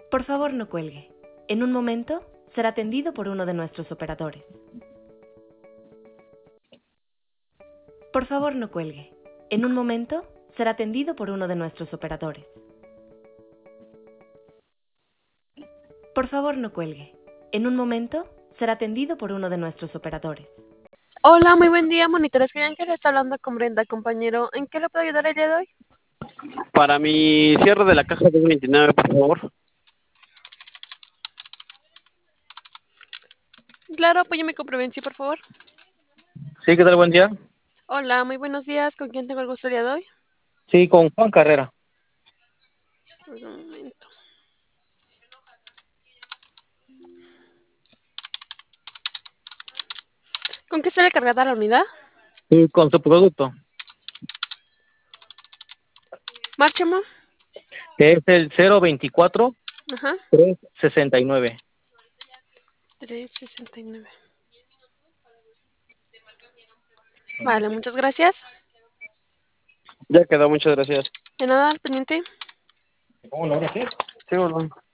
Por favor, no cuelgue. En un momento será atendido por uno de nuestros operadores. Por favor, no cuelgue. En un momento será atendido por uno de nuestros operadores. Por favor, no cuelgue. En un momento será atendido por uno de nuestros operadores. Hola, muy buen día, monitores. Que le está hablando con Brenda, compañero. ¿En qué le puedo ayudar el día de hoy? Para mi cierre de la caja de 29, por favor. Claro, apóyame con Provenci, por favor. Sí, ¿qué tal? Buen día. Hola, muy buenos días. ¿Con quién tengo el gusto el día de hoy? Sí, con Juan Carrera. Un momento. ¿Con qué sale cargada la unidad? Sí, con su producto. Márchame. Que es el 024 Ajá. 369. 369. Vale, muchas gracias. Ya quedó, muchas gracias. De nada, al pendiente. ¿Cómo no? Sí, bueno.